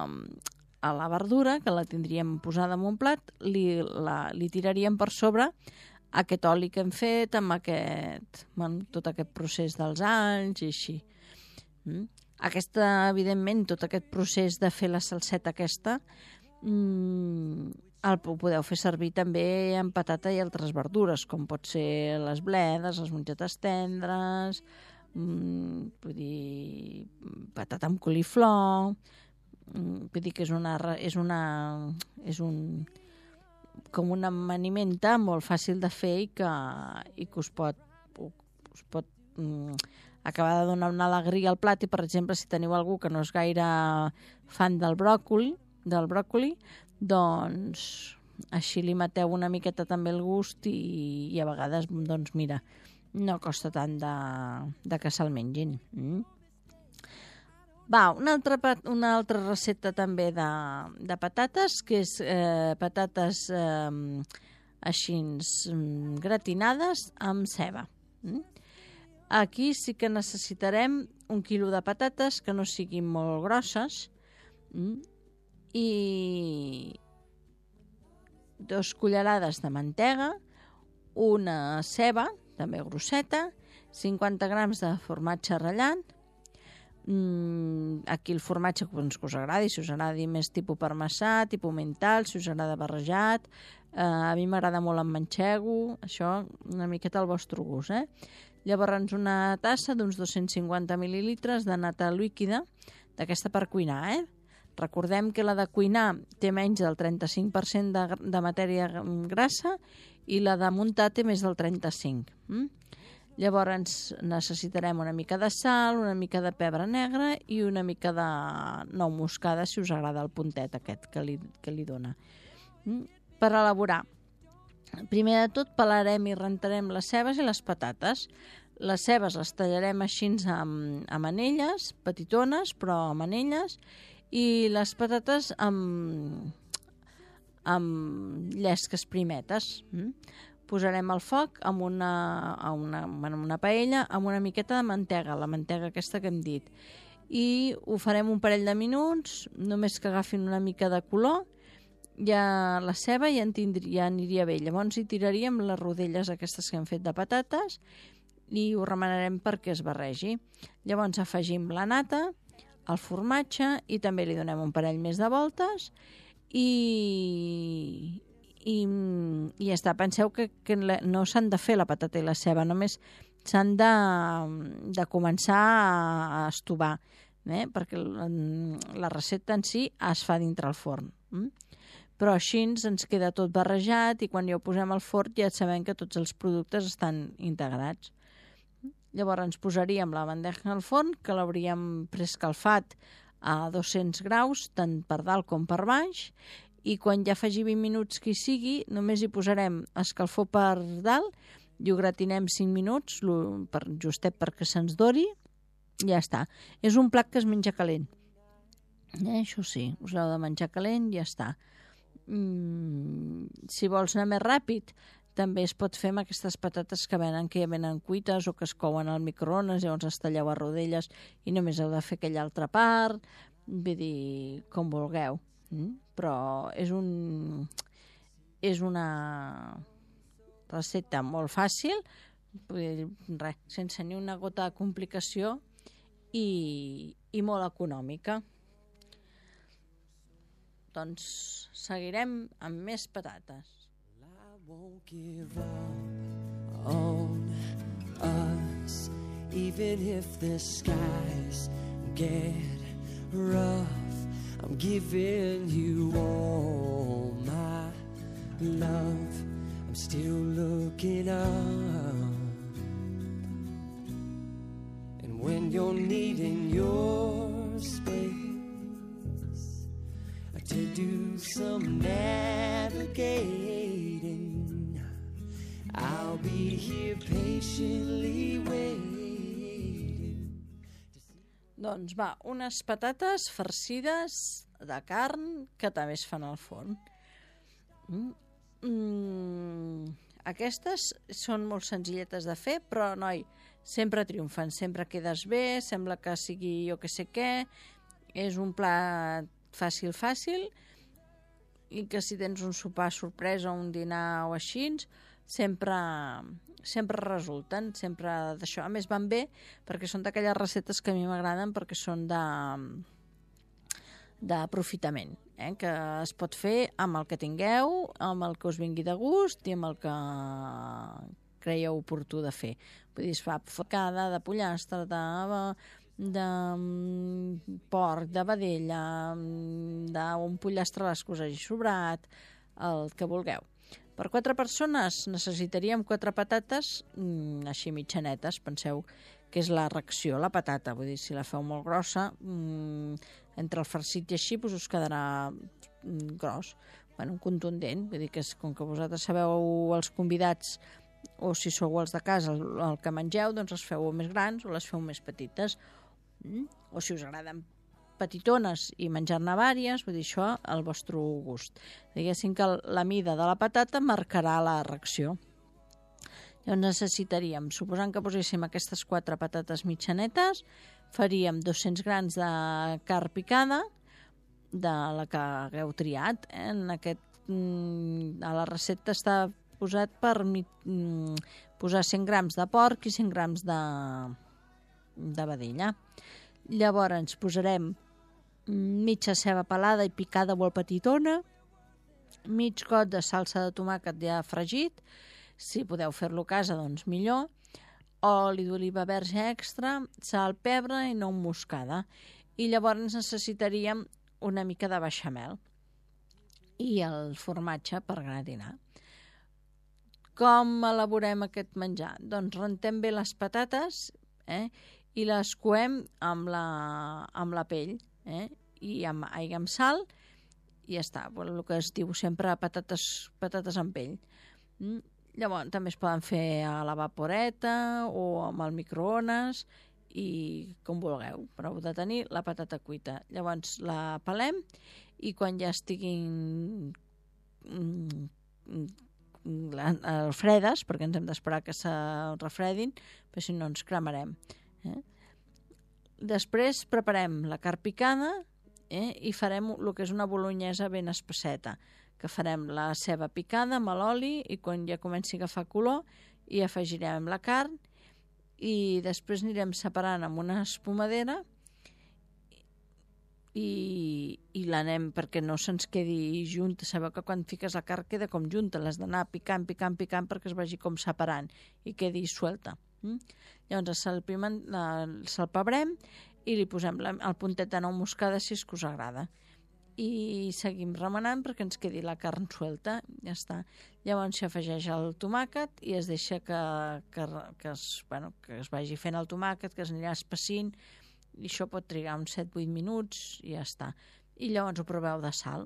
a la verdura, que la tindríem posada en un plat, li, la, li tiraríem per sobre aquest oli que hem fet amb aquest, bueno, tot aquest procés dels alls i així. Mm? Aquesta, evidentment, tot aquest procés de fer la salseta aquesta mm, el podeu fer servir també amb patata i altres verdures, com pot ser les bledes, les mongetes tendres, mmm, vull dir, patata amb coliflor, mm, vull dir que és una, és una, és un, com una amanimenta molt fàcil de fer i que, i que us pot, us pot mm, acabar de donar una alegria al plat. I, per exemple, si teniu algú que no és gaire fan del bròcoli, del bròcoli, doncs així li mateu una miqueta també el gust i, i a vegades, doncs mira, no costa tant de, de que se'l mengin. Mm? Va, una altra, una altra recepta també de, de patates, que és eh, patates eh, així gratinades amb ceba. Mm? Aquí sí que necessitarem un quilo de patates que no siguin molt grosses, mm? I dos cullerades de mantega, una ceba, també grosseta, cinquanta grams de formatge ratllat. Mm, aquí el formatge doncs, que us agradi, si us agradi més tipus parmesà, tipus mental, si us agrada barrejat. Eh, a mi m'agrada molt amb manxego, això una miqueta al vostre gust. Eh? Llavors una tassa d'uns dos-cents cinquanta mil·lilitres de nata líquida, d'aquesta per cuinar, eh? Recordem que la de cuinar té menys del trenta-cinc per cent de, de matèria grassa i la de muntar té més del trenta-cinc per cent. Mm? Llavors necessitarem una mica de sal, una mica de pebre negre i una mica de nou moscada, si us agrada el puntet aquest que li, que li dona. Mm? Per elaborar, primer de tot pelarem i rentarem les cebes i les patates. Les cebes les tallarem així amb, amb anelles, petitones, però amb anelles, i les patates amb, amb llesques primetes. Mm? Posarem al foc amb una, a una, bueno, una paella amb una miqueta de mantega, la mantega aquesta que hem dit. I ho farem un parell de minuts, només que agafin una mica de color, ja la ceba ja, en tindria, ja aniria bé. Llavors hi tiraríem les rodelles aquestes que hem fet de patates i ho remenarem perquè es barregi. Llavors afegim la nata, el formatge i també li donem un parell més de voltes i, i, i ja està. Penseu que, que no s'han de fer la patata i la ceba, només s'han de, de començar a estovar, eh? Perquè la, la recepta en si es fa dintre el forn. Mm? Però així ens queda tot barrejat i quan ja ho posem al forn ja sabem que tots els productes estan integrats. Llavors ens posaríem la bandeja al forn, que l'hauríem preescalfat a dos-cents graus, tant per dalt com per baix, i quan ja faci vint minuts que hi sigui, només hi posarem escalfor per dalt i ho gratinem cinc minuts, per, justet perquè se'ns dori, i ja està. És un plat que es menja calent. Eh, això sí, us l'heu de menjar calent i ja està. Mm, si vols anar més ràpid, també es pot fer amb aquestes patates que venen, que ja venen cuites o que es couen al microones, llavors es talleu a rodelles i només heu de fer aquella altra part, vull dir, com vulgueu. Mm? Però és un és una recepta molt fàcil, res, sense ni una gota de complicació i, i molt econòmica. Doncs seguirem amb més patates. I won't give up on us, even if the skies get rough. I'm giving you all my love. I'm still looking up. And when you're needing your space to do some navigating, I'll be here patiently waiting. Doncs va, unes patates farcides de carn que també es fan al forn. Mm. Mm. Aquestes són molt senzilletes de fer, però, noi, sempre triomfen, sempre quedes bé, sembla que sigui jo que sé què, és un plat fàcil, fàcil, i que si tens un sopar sorpresa o un dinar o així, sempre, sempre resulten, sempre d'això. A més, van bé perquè són d'aquelles receptes que a mi m'agraden perquè són de d'aprofitament, eh? Que es pot fer amb el que tingueu, amb el que us vingui de gust i amb el que creieu oportú de fer. Vull dir, es fa focada de pollastre, de... de porc, de vedella, d'un pollastre a les que us hagi sobrat, el que vulgueu. Per quatre persones necessitaríem quatre patates mmm, així mitjanetes. Penseu que és la racció, la patata. Vull dir, si la feu molt grossa, mmm, entre el farcit i així pues, us quedarà mmm, gros, bueno, contundent. Vull dir que és, com que vosaltres sabeu els convidats o si sou els de casa el, el que mengeu, doncs les feu més grans o les feu més petites. Mm? O si us agraden petitones i menjar-ne vàries, vull dir, això al vostre gust. Diguéssim que la mida de la patata marcarà la reacció. Llavors necessitaríem, suposant que poséssim aquestes quatre patates mitjanetes, faríem dos-cents grams de carn picada, de la que hagueu triat. Eh? En aquest, mm, a la recepta està posat per mm, posar cent grams de porc i cent grams de... de vedella. Llavors ens posarem mitja ceba pelada i picada molt petitona, mig got de salsa de tomàquet ja fregit, si podeu fer-lo a casa doncs millor, oli d'oliva verge extra, sal, pebre i nou moscada. I llavors necessitaríem una mica de beixamel i el formatge per gratinar. Com elaborem aquest menjar? Doncs rentem bé les patates, eh? I les coem amb la, amb la pell, eh? I amb aigua amb sal, i ja està. El que es diu sempre patates, patates amb pell. Mm? Llavors també es poden fer a la vaporeta o amb el microones i com vulgueu, però heu de tenir la patata cuita. Llavors la pelem i quan ja estiguin mm, mm, fredes, perquè ens hem d'esperar que se refredin, perquè si no ens cremarem. Eh? Després preparem la carn picada eh? i farem el que és una bolognesa ben espesseta, que farem la ceba picada amb l'oli i quan ja comenci a agafar color hi afegirem la carn i després anirem separant amb una espumadera i, i l'anem perquè no se'ns quedi junta. Sabeu que quan fiques la carn queda com junta, l'has d'anar picant, picant, picant perquè es vagi com separant i quedi suelta. Mm? Llavors el salpebrem i li posem la, el puntet de nou moscada si és que us agrada i seguim remenant perquè ens quedi la carn suelta, ja està. Llavors s'hi afegeix el tomàquet i es deixa que, que, que, es, bueno, que es vagi fent el tomàquet, que es anirà espessint i això pot trigar uns set vuit minuts i ja està. I llavors ho proveu de sal.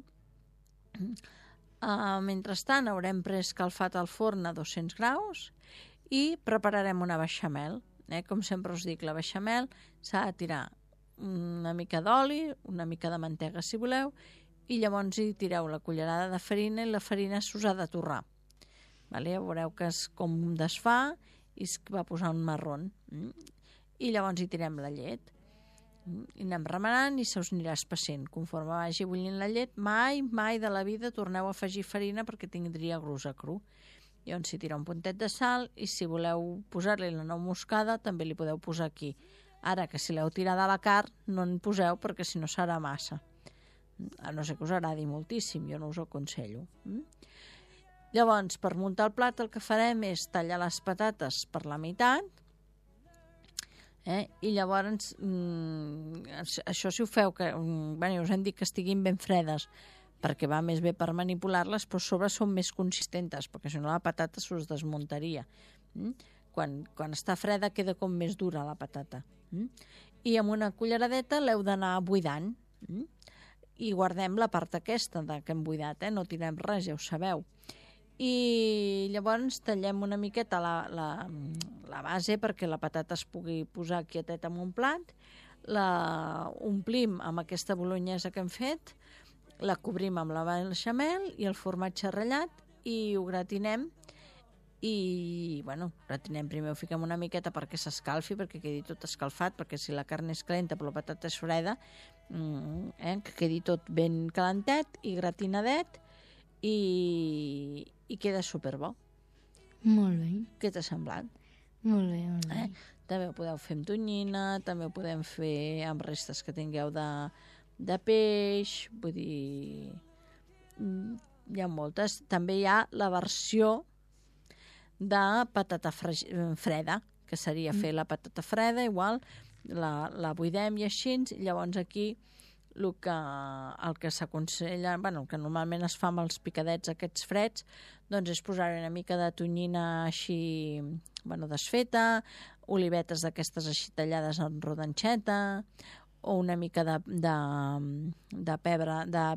Uh, mentrestant haurem preescalfat el forn a dos-cents graus i prepararem una beixamel. Eh? Com sempre us dic, la beixamel s'ha de tirar una mica d'oli, una mica de mantega si voleu, i llavors hi tireu la cullerada de farina i la farina s'us ha de torrar. Vale? Ja veureu que es com desfà i es va posar un marron. Mm? I llavors hi tirem la llet. Mm? I anem remenant i se us anirà espessent. Conforme vagi bullint la llet, mai, mai de la vida torneu a afegir farina perquè tindria grus a cru. Llavors s'hi tira un puntet de sal i si voleu posar-li la nou moscada també li podeu posar aquí. Ara que si l'heu tirada a la carn no en poseu perquè si no serà massa. A no ser que us agradi moltíssim, jo no us ho aconsello. Llavors, per muntar el plat el que farem és tallar les patates per la meitat eh? I llavors mm, això si ho feu, que bueno, us hem dit que estiguin ben fredes perquè va més bé per manipular-les, però sobre són més consistents, perquè si no la patata s'us desmuntaria. Mm? Quan, quan està freda queda com més dura la patata. Mm? I amb una culleradeta l'heu d'anar buidant. Mm? I guardem la part aquesta de que hem buidat, eh? No tirem res, ja ho sabeu. I llavors tallem una miqueta la, la, la base perquè la patata es pugui posar quieteta en un plat, la omplim amb aquesta bolognesa que hem fet, la cobrim amb la beixamel i el formatge ratllat i ho gratinem i, bueno, gratinem primer, ho fiquem una miqueta perquè s'escalfi, perquè quedi tot escalfat, perquè si la carn és calenta però la patata és freda, eh, que quedi tot ben calentet i gratinadet i, i queda superbo. Molt bé. Què t'ha semblat? Molt bé, molt bé. Eh? També ho podeu fer amb tonyina, també ho podem fer amb restes que tingueu de, de peix, vull dir, hi ha moltes. També hi ha la versió de patata freda, que seria fer la patata freda, igual, la, la buidem i així, i llavors aquí el que, el que s'aconsella, bueno, el que normalment es fa amb els picadets aquests freds, doncs és posar una mica de tonyina així, bueno, desfeta, olivetes d'aquestes així tallades en rodanxeta, o una mica de, de, de pebre, de,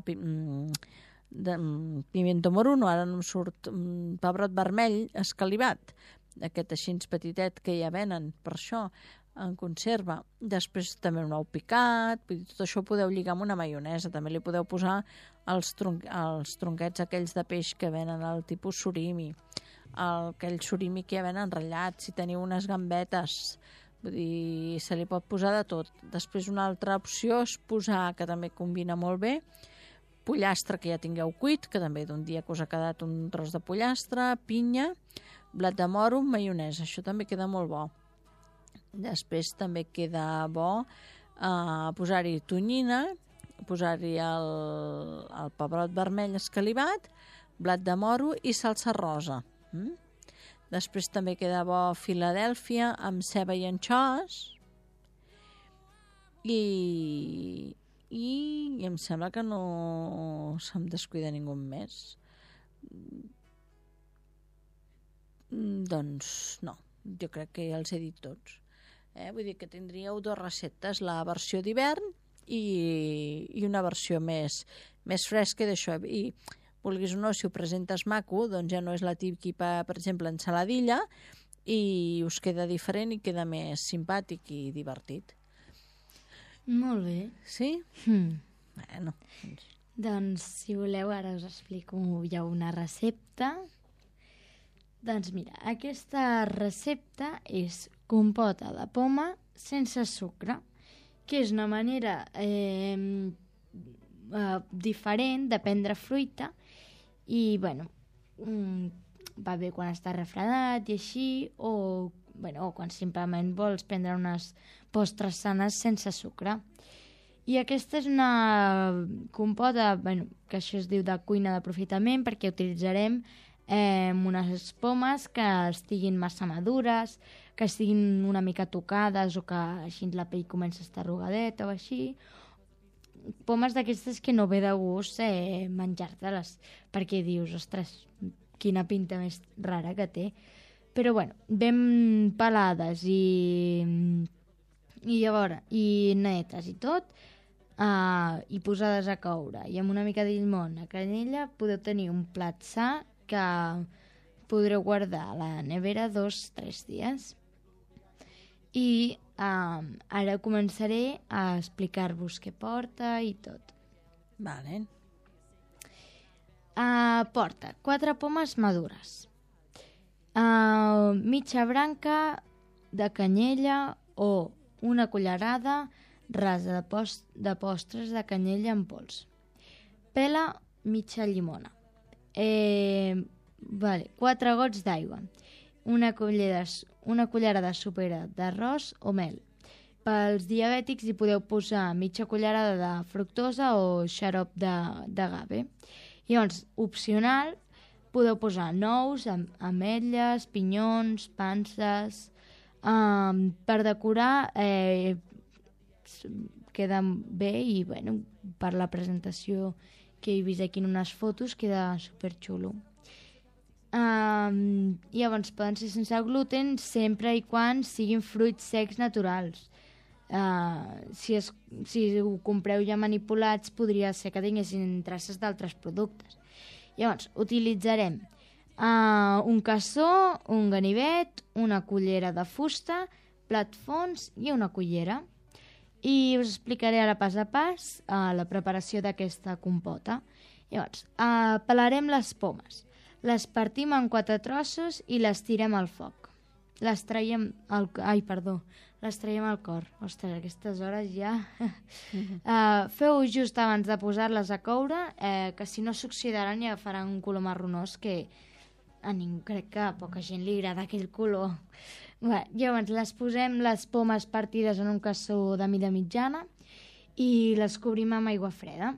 de pimiento moruno, ara no em surt, pebrot vermell escalivat, aquest així petitet que ja venen per això, en conserva. Després també un ou picat, tot això ho podeu lligar amb una maionesa, també li podeu posar els, tronc, els tronquets aquells de peix que venen al tipus surimi, el, aquell surimi que ja venen ratllat, si teniu unes gambetes, vull dir, se li pot posar de tot. Després una altra opció és posar, que també combina molt bé, pollastre que ja tingueu cuit, que també d'un dia que us ha quedat un tros de pollastre, pinya, blat de moro, maionesa, això també queda molt bo. Després també queda bo eh, posar-hi tonyina, posar-hi el, el pebrot vermell escalivat, blat de moro i salsa rosa. Mm? Després també queda bo Filadèlfia amb ceba i anxoves i, i, i em sembla que no se'm descuida ningú més. Doncs no, jo crec que ja els he dit tots. Eh? Vull dir que tindríeu dues receptes, la versió d'hivern i, i una versió més, més fresca d'això. I vulguis o no, si ho presentes maco, doncs ja no és la típica, per exemple, ensaladilla, i us queda diferent i queda més simpàtic i divertit. Molt bé. Sí? Hmm. Bueno, Doncs, si voleu, ara us explico ja una recepta. Doncs mira, aquesta recepta és compota de poma sense sucre, que és una manera eh, eh, diferent de prendre fruita i, bueno, mm, va bé quan està refredat i així, o, bueno, o quan simplement vols prendre unes postres sanes sense sucre. I aquesta és una compota, bueno, que això es diu de cuina d'aprofitament, perquè utilitzarem eh, unes pomes que estiguin massa madures, que estiguin una mica tocades o que així la pell comença a estar arrugadeta o així. Pomes d'aquestes que no ve de gust eh, menjar-te-les, perquè dius, ostres, quina pinta més rara que té. Però bueno, ben pelades i, i llavors, i netes i tot, uh, i posades a coure, i amb una mica de llimona, canyella, podeu tenir un plat sa que podreu guardar a la nevera dos o tres dies. I um, ara començaré a explicar-vos què porta i tot. vale. Uh, porta quatre pomes madures, uh, mitja branca de canyella o una cullerada rasa de, post de postres de canyella en pols. Pela mitja llimona. Eh, vale, quatre gots d'aigua. Una cullera, una cullerada sopera d'arròs o mel. Pels diabètics hi podeu posar mitja cullerada de fructosa o xarop d'agave. Llavors, opcional, podeu posar nous, am ametlles, pinyons, panses. Um, per decorar eh, queden bé i, bueno, per la presentació que he vist aquí en unes fotos queda superxulo. Um, llavors poden ser sense gluten sempre i quan siguin fruits secs naturals. Uh, si, es, si ho compreu ja manipulats podria ser que tinguessin traces d'altres productes. Llavors utilitzarem uh, un cassó, un ganivet, una cullera de fusta, plat fons i una cullera. I us explicaré ara pas a pas uh, la preparació d'aquesta compota. Llavors, uh, pelarem les pomes. Les partim en quatre trossos i les tirem al foc. Les traiem al... Ai, perdó. Les traiem al cor. Ostres, a aquestes hores ja... uh, feu just abans de posar-les a coure, eh, que si no s'oxidaran i agafaran un color marronós que a ningú, crec que a poca gent li agrada aquell color. Bé, llavors les posem les pomes partides en un cassó de mida mitjana i les cobrim amb aigua freda.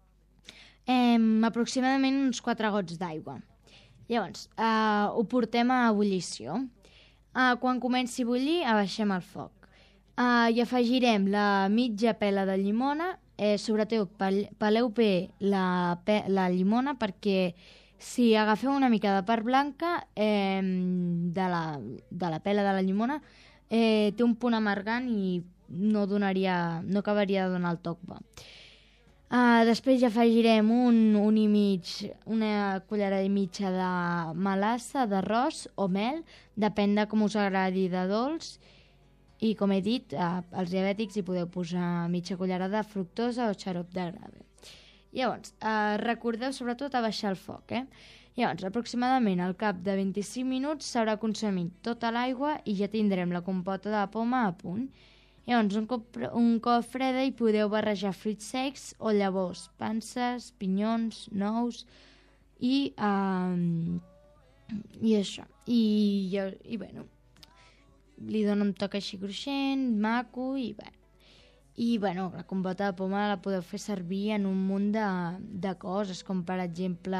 Eh, aproximadament uns quatre gots d'aigua. Llavors, eh, ho portem a ebullició. Eh, quan comenci a bullir, abaixem el foc. Eh, I afegirem la mitja pela de llimona. Eh, sobretot, peleu bé la, pe la llimona perquè si agafeu una mica de part blanca eh, de, la, de la pela de la llimona, eh, té un punt amargant i no, donaria, no acabaria de donar el toc bo. Uh, després ja afegirem un, un i mig, una cullerada i mitja de melassa, d'arròs o mel, depèn de com us agradi de dolç. I com he dit, uh, als diabètics hi podeu posar mitja cullerada de fructosa o xarop d'agave. Llavors, uh, recordeu sobretot abaixar el foc, eh? Llavors, aproximadament al cap de vint-i-cinc minuts s'haurà consumit tota l'aigua i ja tindrem la compota de poma a punt. Llavors, un cop, un cop freda hi podeu barrejar fruits secs o llavors, panses, pinyons, nous i, um, i això. I, i, i bueno, li dona un toc així cruixent, maco i bé. I bueno, la compota de poma la podeu fer servir en un munt de, de coses, com per exemple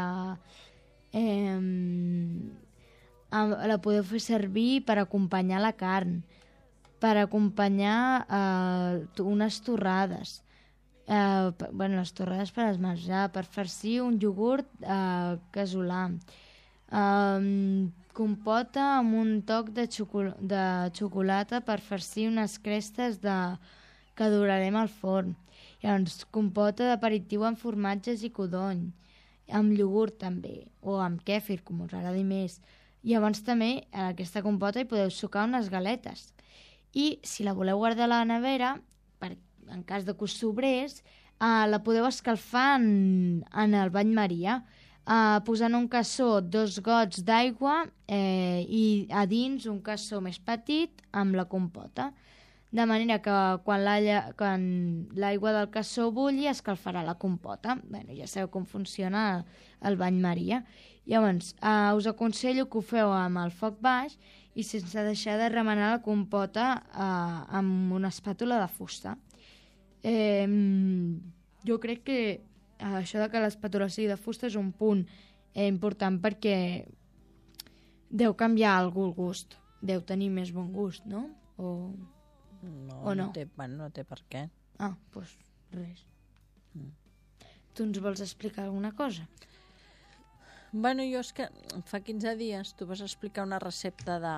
eh, la podeu fer servir per acompanyar la carn, per acompanyar eh, unes torrades, eh, bueno, les torrades per esmorzar, per farcir un iogurt eh, casolà, eh, compota amb un toc de, xocol de xocolata per farcir unes crestes de, que durarem al forn. Llavors, compota d'aperitiu amb formatges i codony, amb iogurt també, o amb kèfir, com us agradi més. Llavors també a aquesta compota hi podeu sucar unes galetes. I si la voleu guardar a la nevera, per, en cas de que us sobrés, uh, la podeu escalfar en, en el bany Maria, uh, posant un cassó, dos gots d'aigua eh, i a dins un cassó més petit amb la compota. De manera que quan l'aigua del cassó bulli escalfarà la compota. Bueno, ja sabeu com funciona el, el bany Maria. Llavors, uh, us aconsello que ho feu amb el foc baix i sense deixar de remenar la compota uh, amb una espàtula de fusta. Eh, jo crec que uh, això de que l'espàtula sigui de fusta és un punt eh, important perquè deu canviar algú el gust. Deu tenir més bon gust, no? O... No, o no? No té, bueno, no té per què. Ah, doncs pues res. Mm. Tu ens vols explicar alguna cosa? Bueno, jo és que fa quinze dies tu vas explicar una recepta de,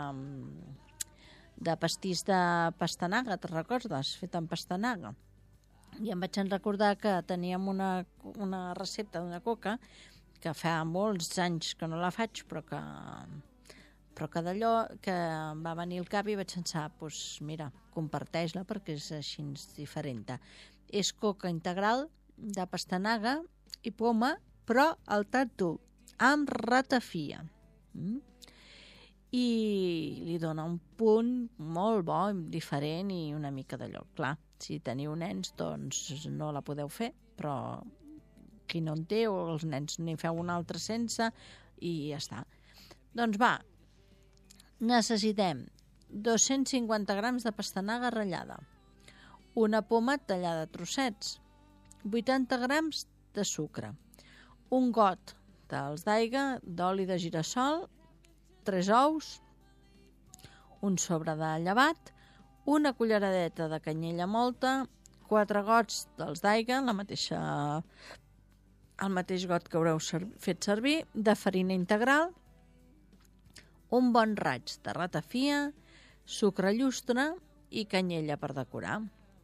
de pastís de pastanaga, te'n recordes? Fet amb pastanaga. I em vaig recordar que teníem una, una recepta d'una coca que fa molts anys que no la faig, però que, però que d'allò que em va venir al cap i vaig pensar, doncs mira, comparteix-la perquè és així diferent. És coca integral de pastanaga i poma, però al tanto, amb ratafia. Mm? I li dona un punt molt bo, diferent i una mica d'allò. Clar, si teniu nens, doncs no la podeu fer, però qui no en té, o els nens n'hi feu una altra sense, i ja està. Doncs va, necessitem dos-cents cinquanta grams de pastanaga ratllada, una poma tallada a trossets, vuitanta grams de sucre, un got dels d'aigua, d'oli de girassol, tres ous, un sobre de llevat, una culleradeta de canyella mòlta, quatre gots dels d'aigua, la mateixa, el mateix got que haureu ser, fet servir, de farina integral, un bon raig de ratafia, sucre llustre i canyella per decorar.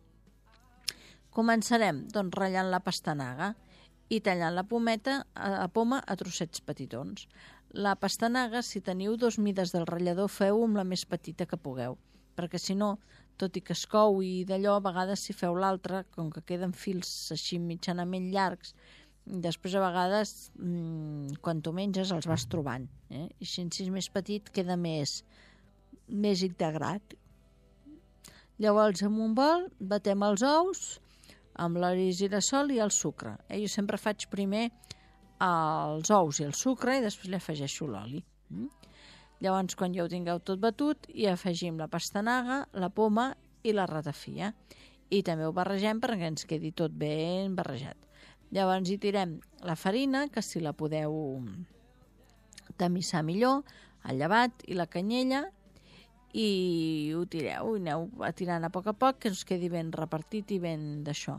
Començarem, doncs, ratllant la pastanaga i tallant la pometa a poma a trossets petitons. La pastanaga, si teniu dos mides del ratllador, feu amb la més petita que pugueu, perquè si no, tot i que es cou i d'allò, a vegades si feu l'altra, com que queden fils així mitjanament llargs, després a vegades, mmm, quan tu menges els vas trobant, eh? I si és més petit queda més, més integrat. Llavors, amb un bol, batem els ous amb l'oli de girassol i el sucre. Eh? Jo sempre faig primer els ous i el sucre i després li afegeixo l'oli. Mm? Llavors, quan ja ho tingueu tot batut, hi afegim la pastanaga, la poma i la ratafia. I també ho barregem perquè ens quedi tot ben barrejat. Llavors hi tirem la farina, que si la podeu tamissar millor, el llevat i la canyella, i ho tireu, i aneu tirant a poc a poc, que us quedi ben repartit i ben d'això.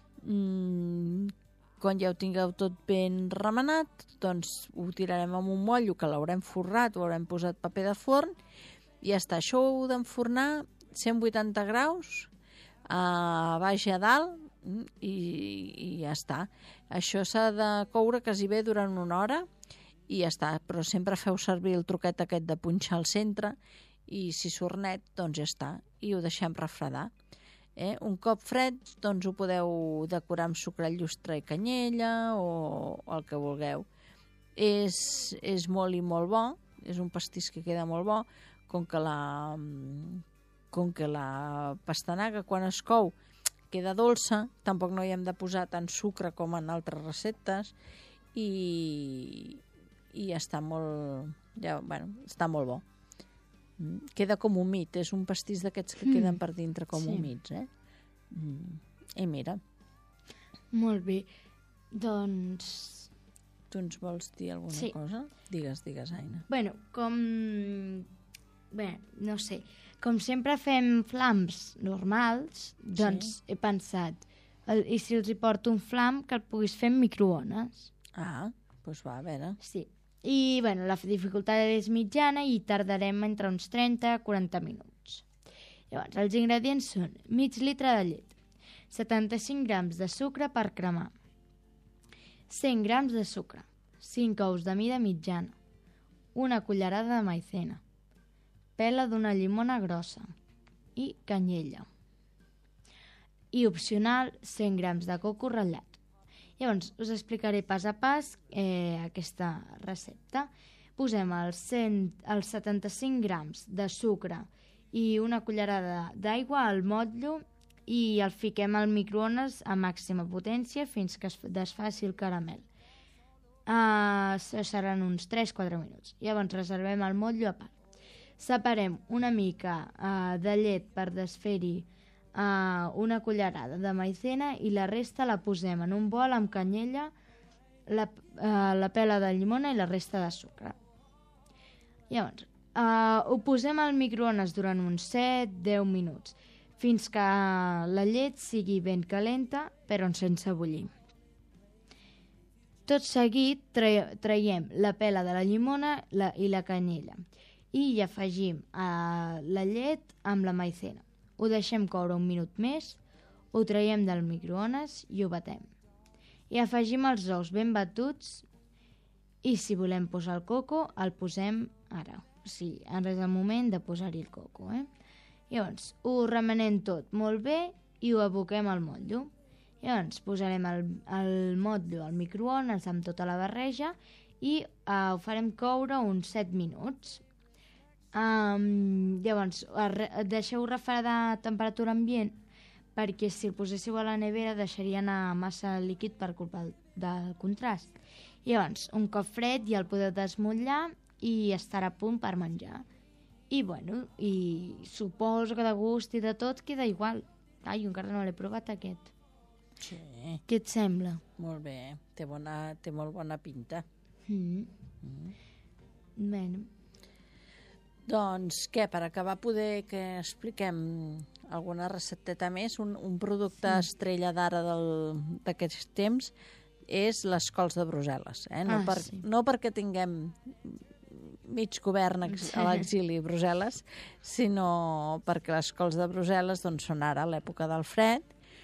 Mm, quan ja ho tingueu tot ben remenat, doncs ho tirarem en un mollo que l'haurem forrat, ho haurem posat paper de forn, i ja està. Això ho heu d'enfornar cent vuitanta graus, a baix i a dalt, i, i ja està. Això s'ha de coure quasi bé durant una hora, i ja està, però sempre feu servir el truquet aquest de punxar al centre, i si surt net, doncs ja està, i ho deixem refredar. Eh? Un cop fred, doncs ho podeu decorar amb sucre llustre i canyella, o, o el que vulgueu. És, és molt i molt bo, és un pastís que queda molt bo, com que la, com que la pastanaga, quan es cou, queda dolça, tampoc no hi hem de posar tant sucre com en altres receptes, i, i està molt, ja, bueno, està molt bo. Queda com humit, és un pastís d'aquests que mm. queden per dintre com sí. humits, eh? Mm. I mira. Molt bé, doncs... Tu ens vols dir alguna sí. cosa? Digues, digues, Aina. Bueno, com... Bé, no sé. Com sempre fem flams normals, doncs sí. he pensat, el, i si els hi porto un flam que el puguis fer en microones? Ah, doncs va, a veure. Sí. I, bueno, la dificultat és mitjana i tardarem entre uns trenta a quaranta minuts. Llavors, els ingredients són mig litre de llet, setanta-cinc grams de sucre per cremar, cent grams de sucre, cinc ous de mida mitjana, una cullerada de maicena, pela d'una llimona grossa i canyella. I opcional, cent grams de coco ratllat. Llavors, us explicaré pas a pas eh, aquesta recepta. Posem els, cent, els setanta-cinc grams de sucre i una cullerada d'aigua al motllo i el fiquem al microones a màxima potència fins que es desfaci el caramel. Uh, seran uns tres a quatre minuts. Llavors reservem el motllo a part. Separem una mica uh, de llet per desfer-hi uh, una cullerada de maicena i la resta la posem en un bol amb canyella, la, uh, la pela de llimona i la resta de sucre. Llavors, uh, ho posem al microones durant uns set a deu minuts fins que la llet sigui ben calenta però sense bullir. Tot seguit traiem la pela de la llimona la, i la canyella i hi afegim uh, la llet amb la maicena. Ho deixem coure un minut més, ho traiem del microones i ho batem. I afegim els ous ben batuts i si volem posar el coco el posem ara. O sigui, ara és el moment de posar-hi el coco. Eh? Llavors, ho remenem tot molt bé i ho aboquem al motllo. Llavors posarem el, el motllo al microones amb tota la barreja i uh, ho farem coure uns set minuts. Um, llavors deixeu refredar a temperatura ambient perquè si el poséssiu a la nevera deixaria anar massa líquid per culpa del, del contrast. Llavors, un cop fred ja el podeu desmotllar i estarà a punt per menjar. I bueno, i suposo que de gust i de tot queda igual. Ai, encara no l'he provat aquest. Sí. Què et sembla? Molt bé, té, bona, té molt bona pinta. Mm. Mm. Bueno. Doncs què, per acabar poder que expliquem alguna recepteta més, un, un producte sí. estrella d'ara d'aquests temps és les cols de Brussel·les. Eh? No, ah, per, sí. no perquè tinguem mig govern a l'exili a Brussel·les, sinó perquè les cols de Brussel·les doncs, són ara a l'època del fred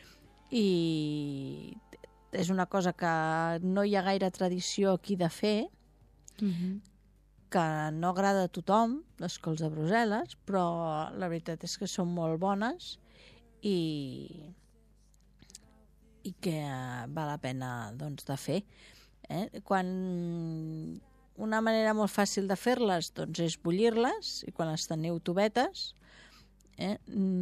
i és una cosa que no hi ha gaire tradició aquí de fer, Mm-hmm. que no agrada a tothom, les cols de Brussel·les, però la veritat és que són molt bones i, i que val la pena doncs, de fer. Eh? Quan una manera molt fàcil de fer-les doncs, és bullir-les i quan les teniu tovetes eh?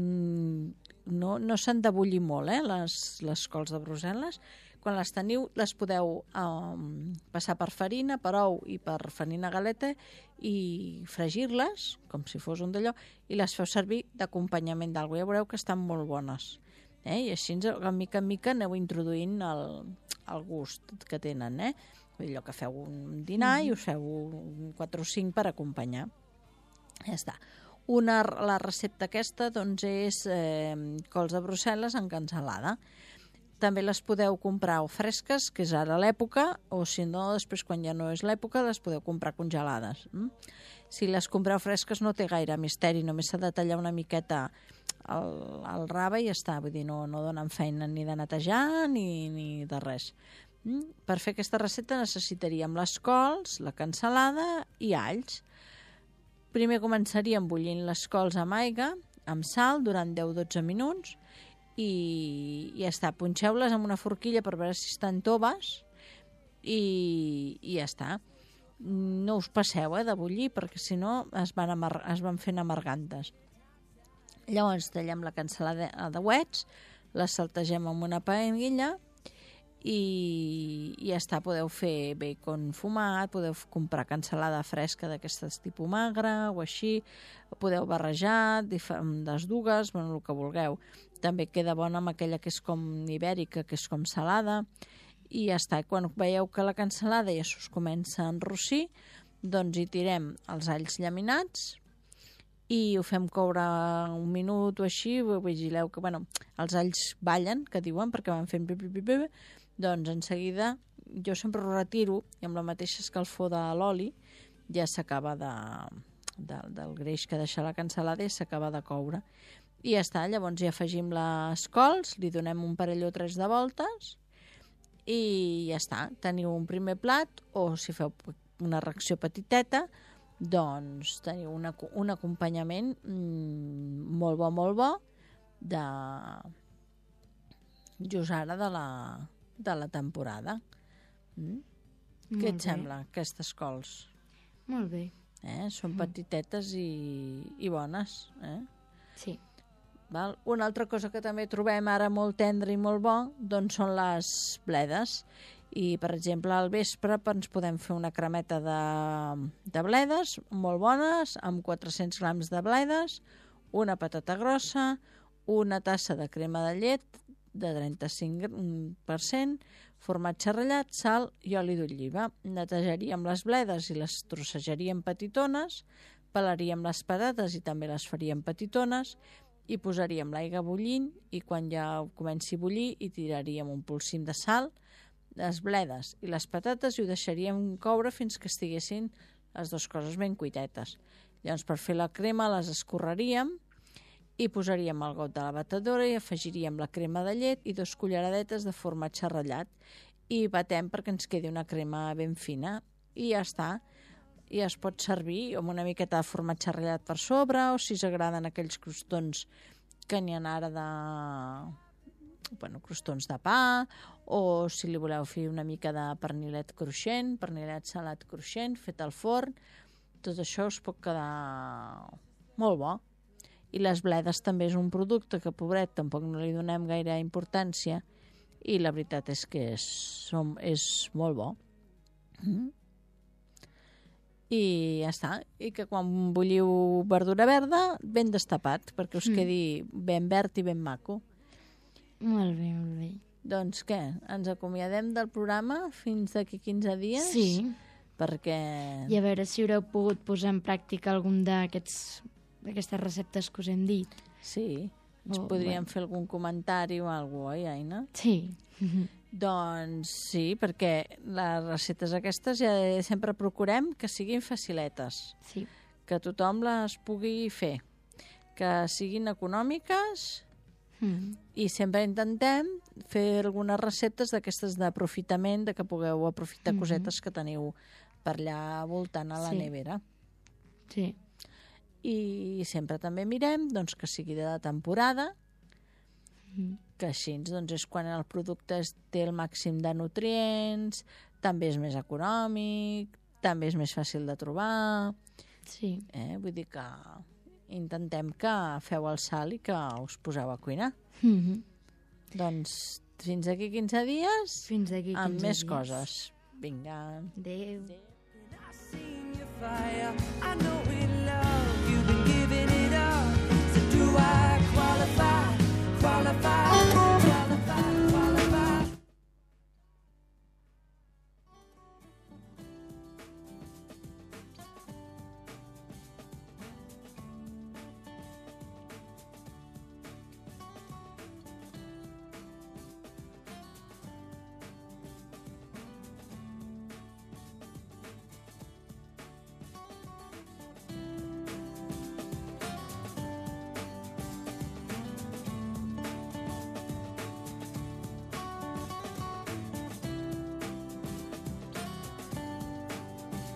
no, no s'han de bullir molt eh? les, les cols de Brussel·les. Quan les teniu, les podeu um, passar per farina, per ou i per farina galeta i fregir-les, com si fos un d'allò, i les feu servir d'acompanyament d'algú. Ja veureu que estan molt bones. Eh? I així, de mica en mica, aneu introduint el, el gust que tenen. Eh? Allò que feu un dinar mm-hmm. i us feu quatre o cinc per acompanyar. Ja està. Una, la recepta aquesta doncs, és eh, cols de Brussel·les en cansalada. També les podeu comprar o fresques, que és ara l'època, o si no, després quan ja no és l'època, les podeu comprar congelades. Mm? Si les compreu fresques no té gaire misteri, només s'ha de tallar una miqueta el, el rave i ja està. Vull dir, no, no donen feina ni de netejar ni, ni de res. Mm? Per fer aquesta recepta necessitaríem les cols, la cansalada i alls. Primer començaríem bullint les cols amb aigua, amb sal, durant deu a dotze minuts, i ja està, punxeu-les amb una forquilla per veure si estan toves i, i ja està. No us passeu eh, de bullir perquè si no es van, amar es van fent amargantes. Llavors tallem la cansalada de uets, la saltegem amb una paella i, i ja està, podeu fer bacon fumat, podeu comprar cansalada fresca d'aquestes tipus magra o així, podeu barrejar les dues, bueno, el que vulgueu. També queda bona amb aquella que és com ibèrica, que és com salada, i ja està. Quan veieu que la cansalada ja us comença a enrossir, doncs hi tirem els alls llaminats i ho fem coure un minut o així, vigileu que, bueno, els alls ballen, que diuen, perquè van fent pipi, pipi, pipi, doncs en seguida jo sempre ho retiro i amb la mateixa escalfor de l'oli ja s'acaba de, de, del greix que deixa la cansalada i s'acaba de coure. I ja està, llavors hi afegim les cols, li donem un parell o tres de voltes i ja està. Teniu un primer plat o si feu una ració petiteta, doncs teniu una, un acompanyament mm, molt bo, molt bo de just ara de la, de la temporada. Mm? Què et bé. sembla, aquestes cols? Molt bé. Eh? Són petitetes i, i bones. Eh? Sí. Val? Una altra cosa que també trobem ara molt tendre i molt bo doncs són les bledes. I, per exemple, al vespre ens podem fer una cremeta de, de bledes molt bones, amb quatre-cents grams de bledes, una patata grossa, una tassa de crema de llet de trenta-cinc per cent, formatge ratllat, sal i oli d'oliva. Netejaríem les bledes i les trossejaríem petitones, pelaríem les patates i també les faríem petitones i posaríem l'aigua bullint i quan ja comenci a bullir hi tiraríem un polsim de sal, les bledes i les patates i ho deixaríem coure fins que estiguessin les dues coses ben cuitetes. Llavors, per fer la crema, les escorreríem i posaríem el got de la batedora i afegiríem la crema de llet i dos culleradetes de formatge ratllat i batem perquè ens quedi una crema ben fina i ja està. I es pot servir amb una miqueta de formatge ratllat per sobre o si us agraden aquells crostons que n'hi ha ara de... bueno, crostons de pa, o si li voleu fer una mica de pernilet cruixent, pernilet salat cruixent, fet al forn, tot això us pot quedar molt bo. I les bledes també és un producte que, pobret, tampoc no li donem gaire importància i la veritat és que és, som, és molt bo. Mm? I ja està. I que quan bulliu verdura verda, ben destapat, perquè us quedi ben verd i ben maco. Molt bé, molt bé. Doncs què, ens acomiadem del programa fins d'aquí quinze dies? Sí. Perquè... I a veure si haureu pogut posar en pràctica algun d'aquests d'aquestes receptes que us hem dit. Sí, ens Oh, podríem bueno. fer algun comentari o alguna cosa, oi, Aina? Sí. Doncs sí, perquè les recetes aquestes ja sempre procurem que siguin faciletes, Sí. que tothom les pugui fer, que siguin econòmiques Mm. i sempre intentem fer algunes receptes d'aquestes d'aprofitament, de que pugueu aprofitar Mhm. cosetes que teniu per allà voltant a la Sí. nevera. Sí. I sempre també mirem doncs, que sigui de temporada, Mm. que així doncs, és quan el producte es- té el màxim de nutrients, també és més econòmic, també és més fàcil de trobar. Sí. Eh? Vull dir que intentem que feu el salt i que us poseu a cuinar. Mm-hmm. Doncs fins aquí quinze dies Fins aquí amb quinze més dies. coses. Vinga. Adéu. Seen your fire. I know in love you've been giving it up. So do I qualify? Qualify? Qualify? Qualify?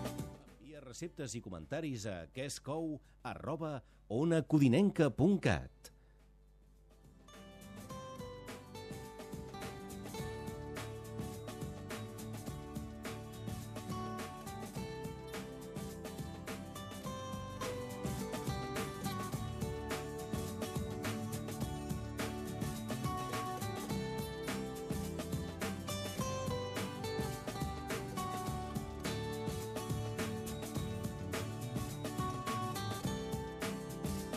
Receptes i comentaris a quescou arroba onacodinenca punt cat.